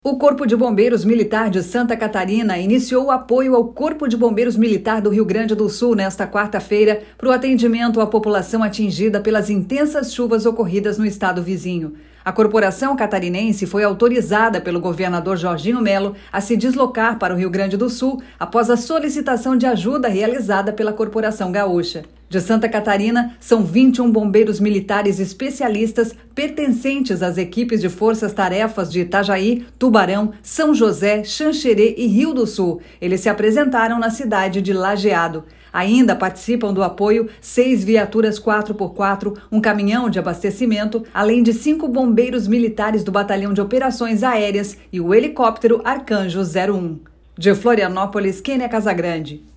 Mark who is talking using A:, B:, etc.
A: O Corpo de Bombeiros Militar de Santa Catarina iniciou o apoio ao Corpo de Bombeiros Militar do Rio Grande do Sul nesta quarta-feira para o atendimento à população atingida pelas intensas chuvas ocorridas no estado vizinho. A corporação catarinense foi autorizada pelo governador Jorginho Melo a se deslocar para o Rio Grande do Sul após a solicitação de ajuda realizada pela Corporação Gaúcha. De Santa Catarina, são 21 bombeiros militares especialistas pertencentes às equipes de forças-tarefas de Itajaí, Tubarão, São José, Xanxerê e Rio do Sul. Eles se apresentaram na cidade de Lajeado. Ainda participam do apoio 6 viaturas 4x4, um caminhão de abastecimento, além de 5 bombeiros militares do Batalhão de Operações Aéreas e o helicóptero Arcanjo 01. De Florianópolis, Kênia Casagrande.